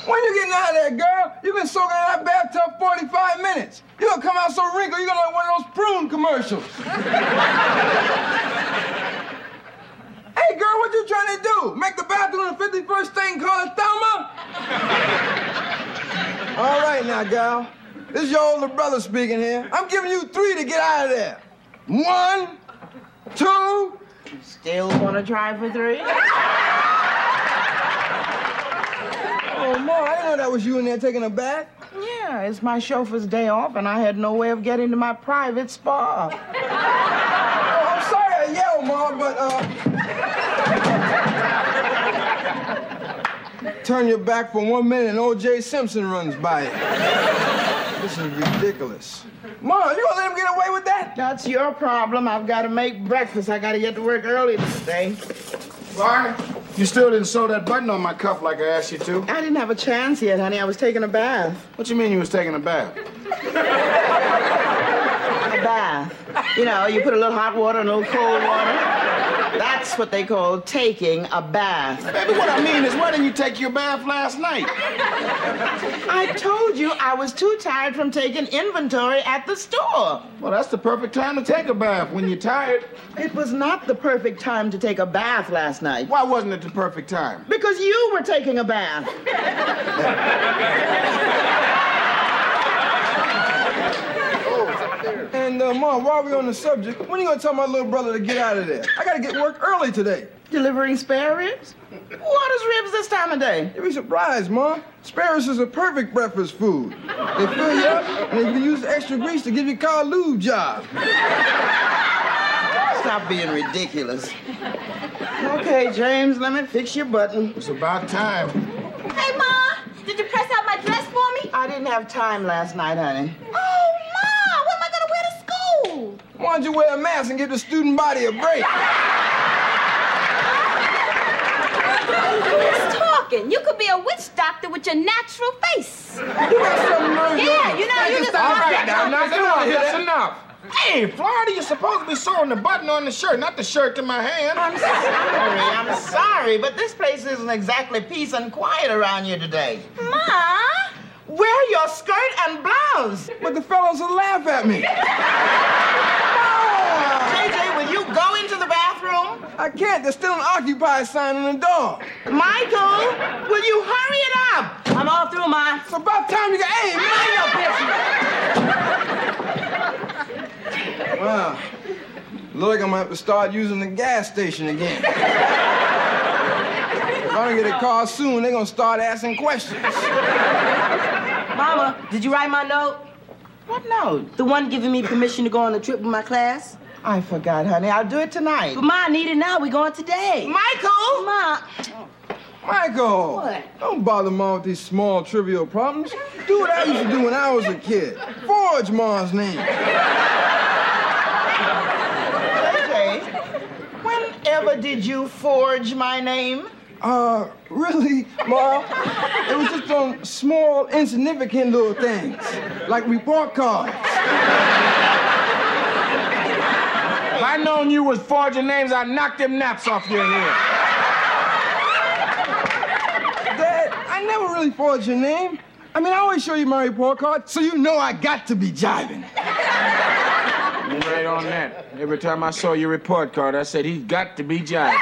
When you getting out of there, girl? You've been soaking in that bathtub 45 minutes. You're gonna come out so wrinkled, you're gonna like one of those prune commercials. Hey, girl, what you trying to do? Make the bathroom the 51st state and call it Thelma? All right now, gal. This is your older brother speaking here. I'm giving you 3 to get out of there. 1, 2. Still want to try for 3? Oh, Ma, I didn't know that was you in there taking a bath. Yeah, it's my chauffeur's day off, and I had no way of getting to my private spa. Oh, I'm sorry I yelled, Ma, but, turn your back for 1 minute and O.J. Simpson runs by it. This is ridiculous. Ma, you gonna let him get away with that? That's your problem. I've got to make breakfast. I got to get to work early today. Barney, you still didn't sew that button on my cuff like I asked you to. I didn't have a chance yet, honey. I was taking a bath. What you mean you was taking a bath? A bath. You know, you put a little hot water and a little cold water. That's what they call taking a bath. Baby, what I mean is, why didn't you take your bath last night? I told you I was too tired from taking inventory at the store. Well, that's the perfect time to take a bath, when you're tired. It was not the perfect time to take a bath last night. Why wasn't it the perfect time? Because you were taking a bath. And, Ma, while we're on the subject, when are you gonna tell my little brother to get out of there? I gotta get work early today. Delivering spare ribs? What is ribs this time of day? You'll be surprised, Ma. Spare ribs is a perfect breakfast food. They fill you up, and they can use extra grease to give you a car lube job. Stop being ridiculous. Okay, James, let me fix your button. It's about time. Hey, Ma, did you press out my dress for me? I didn't have time last night, honey. Oh, Ma, what am I gonna wear to school? Why don't you wear a mask and give the student body a break? Who's talking? You could be a witch doctor with your natural face. You got something on your... Yeah, you know, you just... All right, now, That's enough. Hey, Florida, you're supposed to be sewing the button on the shirt, not the shirt to my hand. I'm sorry, but this place isn't exactly peace and quiet around here today. Ma? Wear your skirt and blouse. But the fellows will laugh at me. JJ, will you go into the bathroom? I can't. There's still an occupy sign on the door. Michael, will you hurry it up? I'm all through, Ma. It's about time you get... Hey, mind your business. Wow. Look like I'm gonna have to start using the gas station again. If I don't get a car soon, they're gonna start asking questions. Mama, did you write my note? What note? The one giving me permission to go on a trip with my class? I forgot, honey. I'll do it tonight. But Ma, I need it now. We're going today. Michael! Ma. Michael! What? Don't bother Mom with these small, trivial problems. Do what I used to do when I was a kid. Forge Mom's name. JJ, whenever did you forge my name? Really, Mom? It was just on small, insignificant little things, like report cards. If I'd known you was forging names, I'd knock them naps off your head. Dad, I never really forged your name. I mean, I always show you my report card, so you know I got to be jiving. You're right on that. Every time I saw your report card, I said, he's got to be jiving.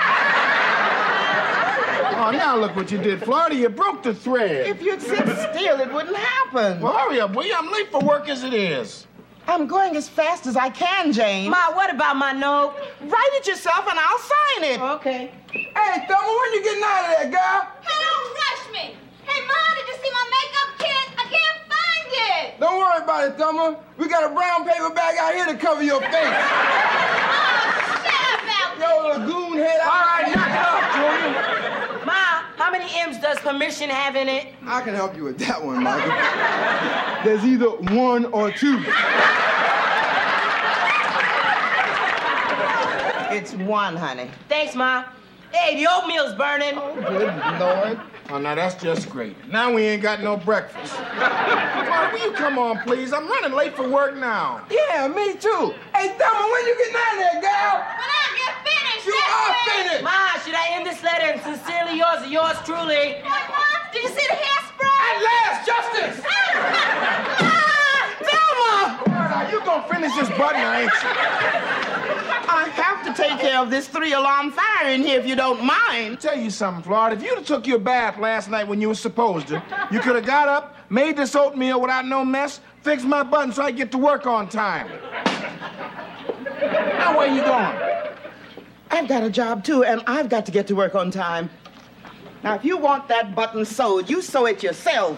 Oh, now look what you did, Florida. You broke the thread. If you'd sit still, it wouldn't happen. Well, hurry up, will you? I'm late for work as it is. I'm going as fast as I can, James. Ma, what about my note? Write it yourself and I'll sign it. Okay. Hey, Thelma, when you getting out of there, girl? Hey, don't rush me. Hey, Ma, did you see my makeup kit? I can't find it. Don't worry about it, Thelma. We got a brown paper bag out here to cover your face. Oh, shut up, Al. Yo, lagoon head. All right, knock it off, Julian. Ma, how many M's does permission have in it? I can help you with that one, Michael. There's either 1 or 2. It's 1, honey. Thanks, Ma. Hey, the oatmeal's burning. Oh, good Lord. Oh, now that's just great. Now we ain't got no breakfast. Florida, will you come on, please? I'm running late for work now. Yeah, me too. Hey, Thelma, when you getting out of there, girl? When I get finished, You are finished. Ma, should I end this letter in sincerely yours or yours truly? What, Ma? Did you see the hairspray? press this button, ain't you? I have to take care of this 3-alarm fire in here if you don't mind. Tell you something, Florida. If you'd have took your bath last night when you were supposed to, you could have got up, made this oatmeal without no mess, fixed my button so I get to work on time. Now, where you going? I've got a job, too, and I've got to get to work on time. Now, if you want that button sewed, you sew it yourself.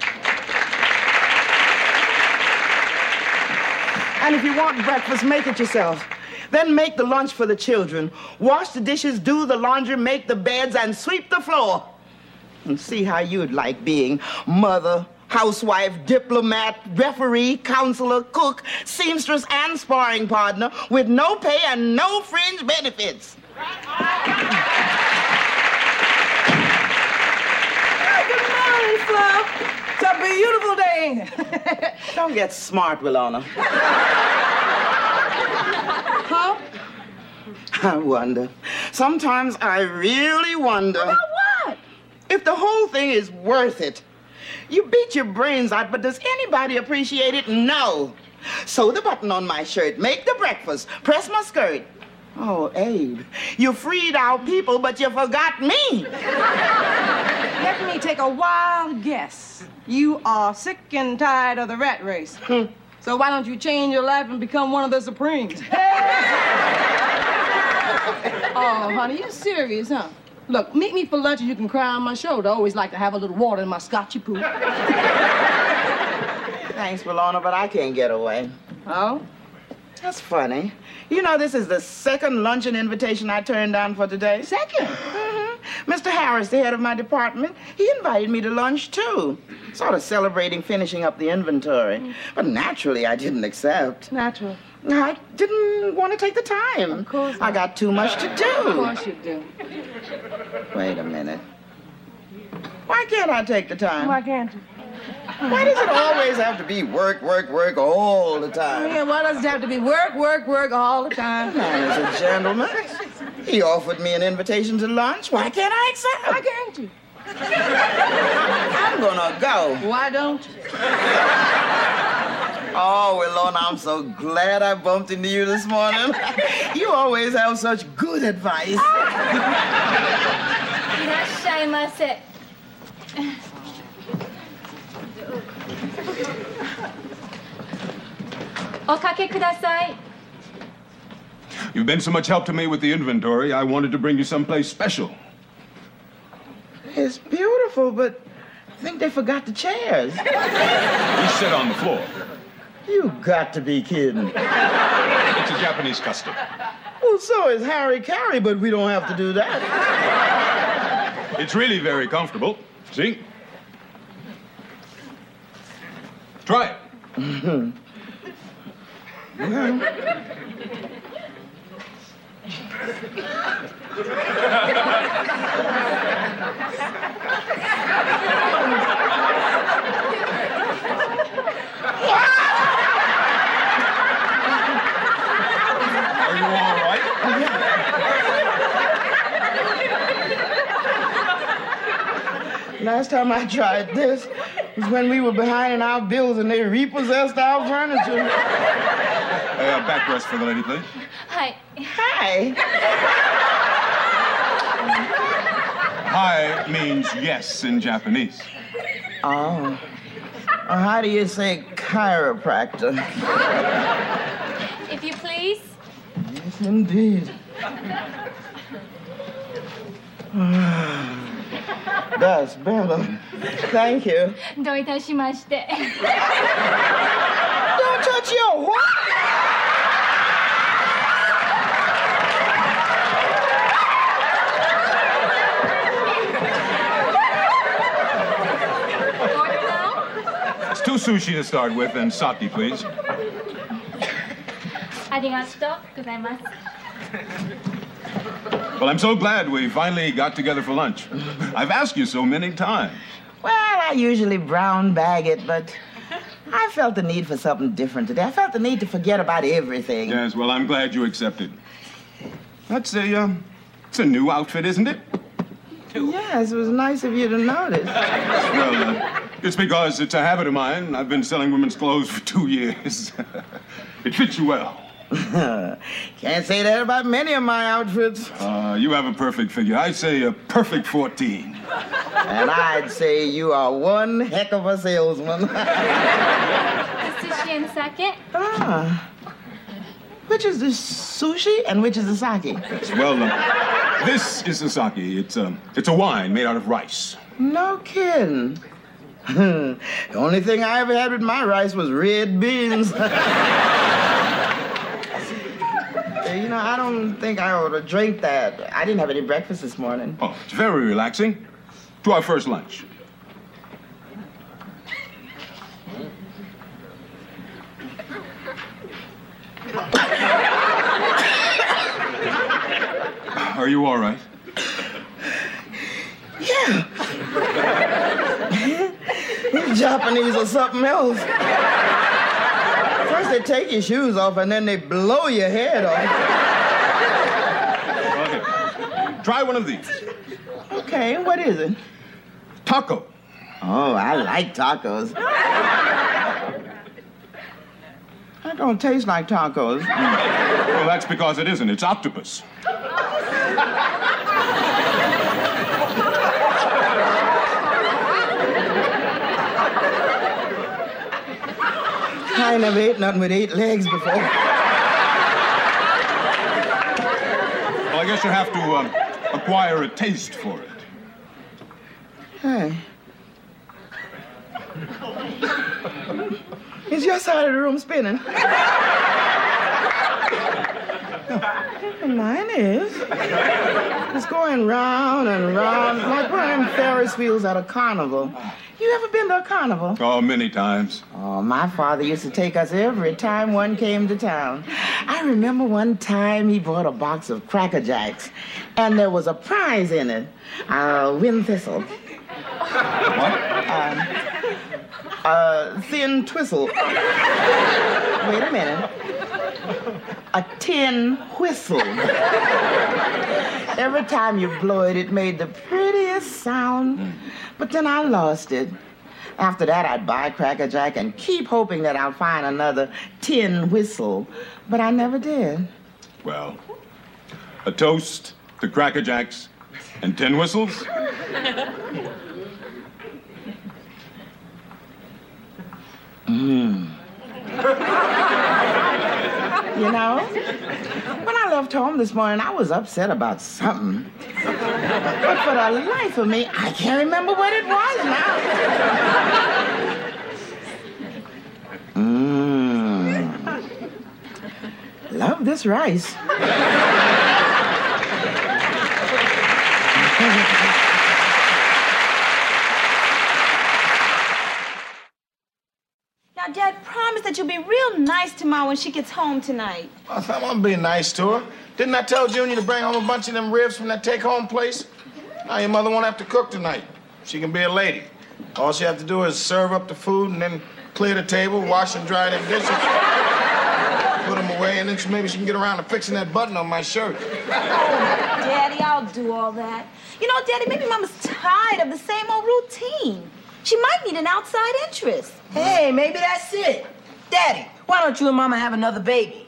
And if you want breakfast, make it yourself. Then make the lunch for the children. Wash the dishes, do the laundry, make the beds, and sweep the floor. And see how you'd like being mother, housewife, diplomat, referee, counselor, cook, seamstress, and sparring partner with no pay and no fringe benefits. Good morning, Flo. It's a beautiful day, ain't it? Don't get smart, Willona. Huh? I wonder. Sometimes I really wonder. About what? If the whole thing is worth it. You beat your brains out, but does anybody appreciate it? No. Sew the button on my shirt, make the breakfast, press my skirt. Oh, Abe, you freed our people, but you forgot me. Let me take a wild guess. You are sick and tired of the rat race. So why don't you change your life and become one of the Supremes? Oh, honey, you serious, huh? Look, meet me for lunch and you can cry on my shoulder. I always like to have a little water in my scotchy poo. Thanks, Willona, but I can't get away. Oh? That's funny. You know, this is the second luncheon invitation I turned down for today. Second? Mr. Harris, the head of my department, he invited me to lunch, too. Sort of celebrating finishing up the inventory. But naturally, I didn't accept. Natural. I didn't want to take the time. Of course not. I got too much to do. Of course you do. Wait a minute. Why can't I take the time? Why can't you? Why does it always have to be work, work, work all the time? Yeah, why does it have to be work, work, work all the time? Man is a gentleman. He offered me an invitation to lunch. Why can't I accept? Why can't you? I'm gonna go. Why don't you? Oh, Willona, I'm so glad I bumped into you this morning. You always have such good advice. いらっしゃいませ。おかけください。 You've been so much help to me with the inventory, I wanted to bring you someplace special. It's beautiful, but I think they forgot the chairs. We sit on the floor. You got to be kidding. It's a Japanese custom. Well, so is Harry Carey, but we don't have to do that. It's really very comfortable. See? Try it. Are you all right? Last time I tried this was when we were behind in our bills and they repossessed our furniture. Back rest for the lady, please. はい。 Hi. Hi means yes in Japanese. Oh. How do you say chiropractor? If you please. Yes, indeed. That's better. Thank you. どういたしまして。 Don't touch your what? Order now? It's 2 sushi to start with, and sake, please. ありがとうございます。 Well, I'm so glad we finally got together for lunch. I've asked you so many times. Well, I usually brown bag it, but I felt the need for something different today. I felt the need to forget about everything. Yes, well, I'm glad you accepted. It's a new outfit, isn't it? Yes, it was nice of you to notice. Well, It's because it's a habit of mine. I've been selling women's clothes for 2 years. It fits you well. Can't say that about many of my outfits. You have a perfect figure. I'd say a perfect 14. And I'd say you are one heck of a salesman. This is sushi and sake. Ah. Which is the sushi and which is the sake? Well, this is the sake. It's a wine made out of rice. No kidding. The only thing I ever had with my rice was red beans. You know, I don't think I ought to drink that. I didn't have any breakfast this morning. Oh, it's very relaxing. To our first lunch. Are you all right? Yeah. These Japanese are something else. First they take your shoes off and then they blow your head off. Okay. Try one of these. Okay, what is it? Taco. Oh, I like tacos. That don't taste like tacos. Well, that's because it isn't. It's octopus. I never ate nothing with 8 legs before. Well, I guess you have to acquire a taste for it. Hey. Is your side of the room spinning? Mine is. It's going round and round like one of them Ferris wheels at a carnival. You ever been to a carnival? Oh, many times. Oh, my father used to take us every time one came to town. I remember one time he bought a box of Cracker Jacks, and there was a prize in it, wind thistle. What? Thin twistle. Wait a minute. A tin whistle. Every time you blow it, it made the prettiest sound. But then I lost it. After that, I'd buy Cracker Jack and keep hoping that I'll find another tin whistle. But I never did. Well, a toast to Cracker Jacks and tin whistles? You know, when I left home this morning, I was upset about something. But for the life of me, I can't remember what it was now. Love this rice. Now, Dad, promise that you'll be real nice to Mom when she gets home tonight. I'm gonna be nice to her. Didn't I tell Junior to bring home a bunch of them ribs from that take-home place? Now your mother won't have to cook tonight. She can be a lady. All she has to do is serve up the food and then clear the table, wash and dry them dishes, put them away, and then maybe she can get around to fixing that button on my shirt. Daddy, I'll do all that. You know, Daddy, maybe Mama's tired of the same old routine. She might need an outside interest. Hey, maybe that's it. Daddy, why don't you and Mama have another baby?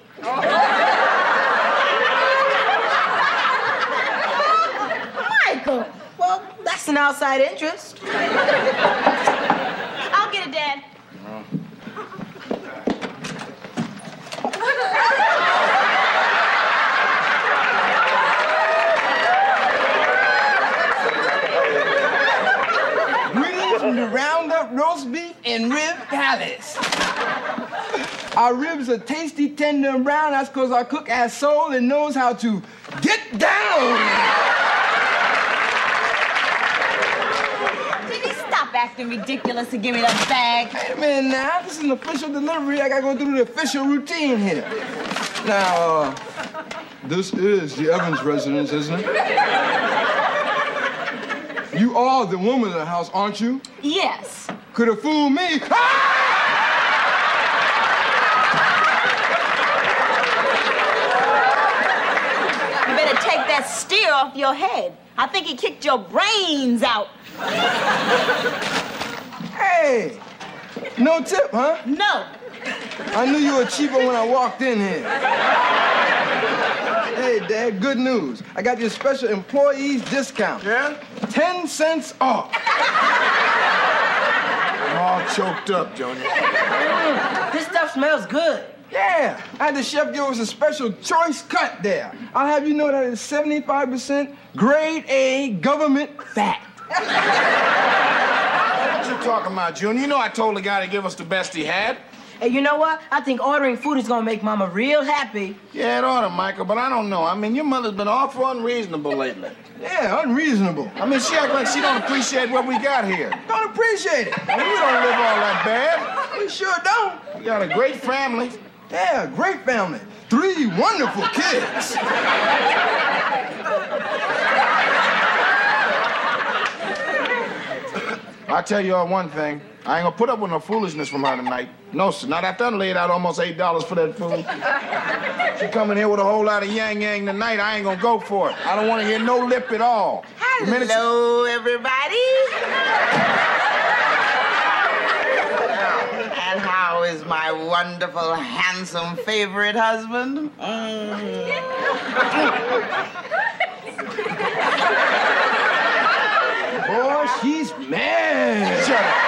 Michael! Well, that's an outside interest. I'll get it, Dad. Greetings from the Roundup Roast Beef and Rib Palace. Our ribs are tasty, tender, and brown. That's because our cook has soul and knows how to get down. Jimmy, stop acting ridiculous and give me that bag. Wait a minute now. This is an official delivery. I gotta go through the official routine here. Now, this is the Evans residence, isn't it? You are the woman of the house, aren't you? Yes. Could have fooled me. Ah! You better take that steer off your head. I think he kicked your brains out. Hey, Hey, no tip, huh? No. I knew you were cheaper when I walked in here. Hey, Dad, good news. I got your special employees discount. Yeah? 10 cents off. I'm all choked up, Junior. This stuff smells good. Yeah, I had the chef give us a special choice cut there. I'll have you know that it's 75% grade A government fat. What you talking about, Junior? You know I told the guy to give us the best he had. Hey, you know what? I think ordering food is gonna make Mama real happy. Yeah, it ought to, Michael, but I don't know. I mean, your mother's been awful unreasonable lately. Yeah, unreasonable. I mean, she acts like she don't appreciate what we got here. Don't appreciate it. I mean, we don't live all that bad. We sure don't. We got a great family. Yeah, great family. 3 wonderful kids. I'll tell you all one thing. I ain't gonna put up with no foolishness from her tonight. No, sir. Not after I done laid out almost $8 for that food. She come in here with a whole lot of yang tonight. I ain't gonna go for it. I don't want to hear no lip at all. Hello, everybody. And how is my wonderful, handsome, favorite husband? Boy, she's mad. Shut up.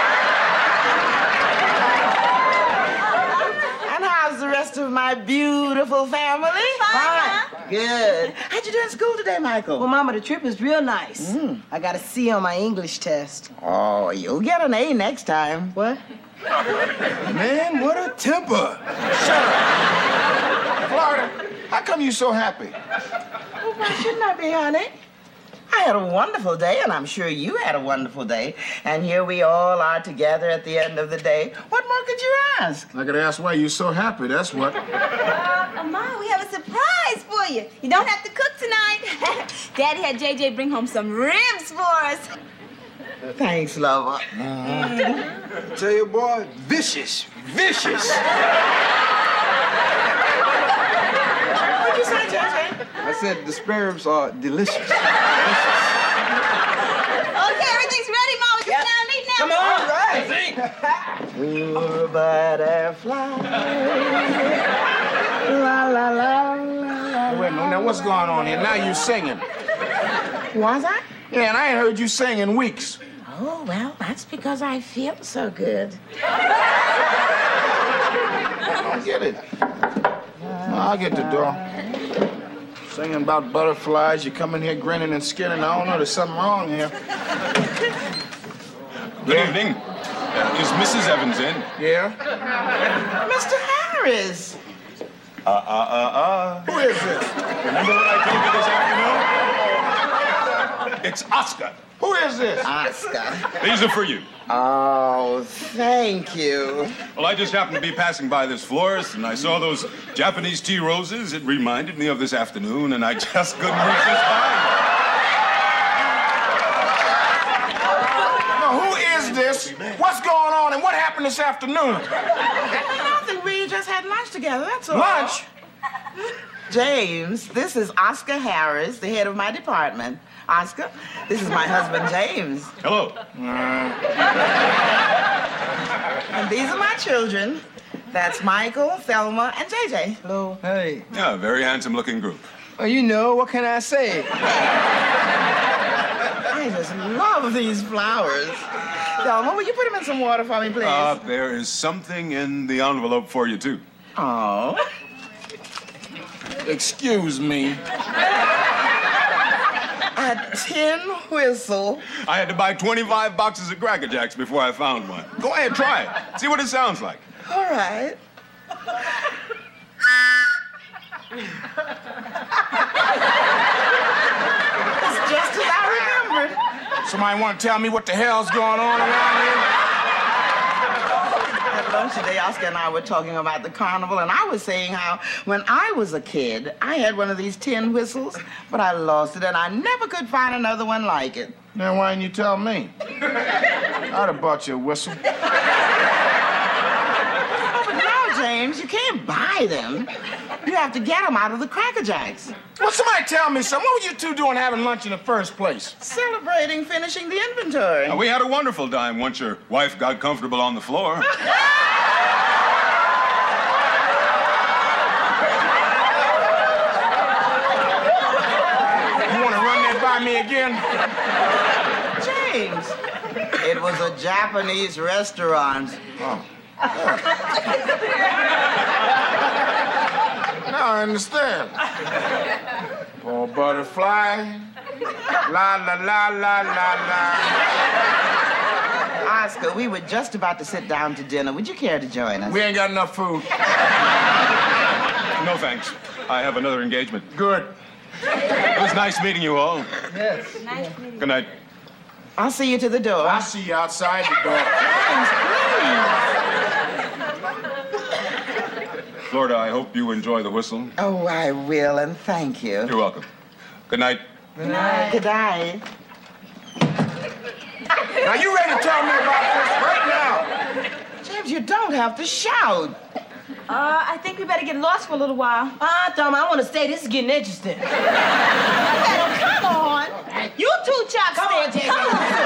And how's the rest of my beautiful family? Fine. Good. How'd you do in school today, Michael? Well, Mama, the trip is real nice. I got a C on my English test. Oh, you'll get an A next time. What? Man, what a temper. Florida, how come you so happy? Well, why shouldn't I be, honey? I had a wonderful day, and I'm sure you had a wonderful day. And here we all are together at the end of the day. What more could you ask? I could ask why you so happy, that's what. Mom, we have a surprise for you. You don't have to cook tonight. Daddy had JJ bring home some ribs for us. Thanks, lover. Tell you, boy, vicious, vicious. What'd you say, JJ? I said the spare ribs are delicious. Okay, everything's ready, Mom. We can sit down and eat now. Come on. All right. Ooh, butterfly. La, la, la, la. Wait a minute, now what's going on here? Now you singing. Was I? Yeah, and I ain't heard you sing in weeks. Oh, well, that's because I feel so good. I don't get it. I'll get the door. Singing about butterflies, you come in here grinning and skinning. I don't know, there's something wrong here. Good evening. Is Mrs. Evans in? Yeah? Mr. Harris. Who is this? Remember what I told you this afternoon? It's Oscar. Who is this? Oscar. These are for you. Oh, thank you. Well, I just happened to be passing by this florist, and I saw those Japanese tea roses. It reminded me of this afternoon, and I just couldn't resist buying them. No, who is this? What's going on, and what happened this afternoon? Nothing. We just had lunch together, that's all. Lunch? James, this is Oscar Harris, the head of my department. Oscar, this is my husband, James. Hello. And these are my children. That's Michael, Thelma, and JJ. Hello. Hey, Yeah, very handsome-looking group. well, you know, what can I say? I just love these flowers. Thelma, will you put them in some water for me, please? There is something in the envelope for you, too. Oh. Excuse me. A tin whistle. I had to buy 25 boxes of Cracker Jacks before I found one. Go ahead, try it. See what it sounds like. All right. It's just as I remembered. Somebody want to tell me what the hell's going on around here? At lunch today, Oscar and I were talking about the carnival, and I was saying how when I was a kid, I had one of these tin whistles, but I lost it, and I never could find another one like it. Then why didn't you tell me? I'd have bought you a whistle. Oh, but now, James, you can't buy them. You have to get them out of the Cracker Jacks. Well, somebody tell me something. What were you two doing having lunch in the first place? Celebrating finishing the inventory. We had a wonderful time once your wife got comfortable on the floor. You want to run that by me again? James, it was a Japanese restaurant. Oh. Now I understand. Poor butterfly. La la la la la la. Oscar, we were just about to sit down to dinner. Would you care to join us? We ain't got enough food. No thanks. I have another engagement. Good. It was nice meeting you all. Yes. Nice meeting you. Good night. I'll see you to the door. I'll see you outside the door. Florida, I hope you enjoy the whistle. Oh, I will, and thank you. You're welcome. Good night. Good night. Good night. Now, you ready to tell me about this right now? James, you don't have to shout. I think we better get lost for a little while. Tom, I want to stay. This is getting interesting. Come on. You two chaps stay. Come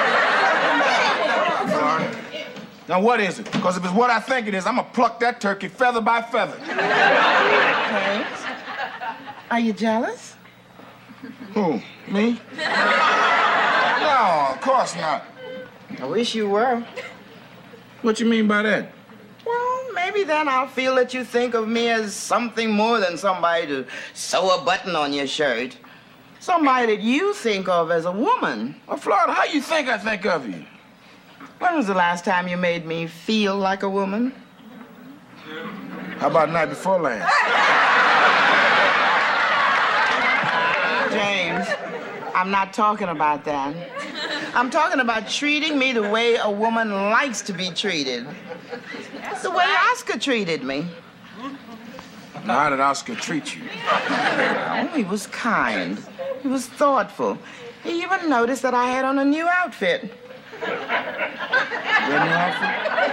on. Now, what is it? Because if it's what I think it is, I'm going to pluck that turkey feather by feather. James, are you jealous? Who? Me? No, of course not. I wish you were. What you mean by that? Well, maybe then I'll feel that you think of me as something more than somebody to sew a button on your shirt. Somebody that you think of as a woman. Well, Florida, how you think I think of you? When was the last time you made me feel like a woman? How about night before last? James, I'm not talking about that. I'm talking about treating me the way a woman likes to be treated. The way Oscar treated me. Now, how did Oscar treat you? Oh, he was kind. He was thoughtful. He even noticed that I had on a new outfit. Your new outfit?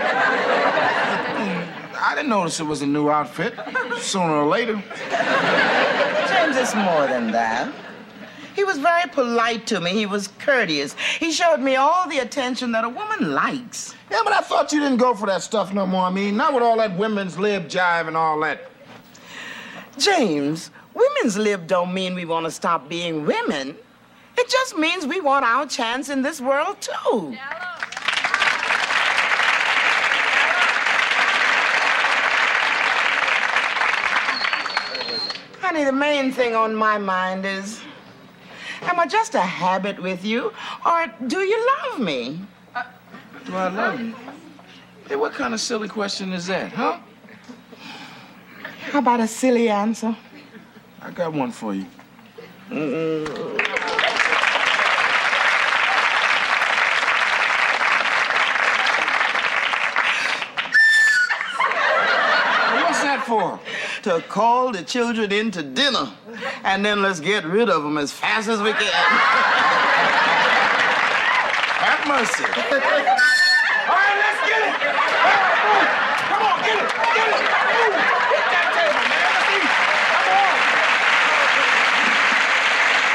I didn't notice it was a new outfit. Sooner or later. James, it's more than that. He was very polite to me. He was courteous. He showed me all the attention that a woman likes. Yeah, but I thought you didn't go for that stuff no more. I mean, not with all that women's lib jive and all that. James, women's lib don't mean we want to stop being women. It just means we want our chance in this world, too. Honey, the main thing on my mind is, am I just a habit with you, or do you love me? Do I love you? Hey, what kind of silly question is that, huh? How about a silly answer? I got one for you. What's that for? To call the children into dinner, and then let's get rid of them as fast as we can. Have mercy. All right, let's get it. Come on, get it. Get it.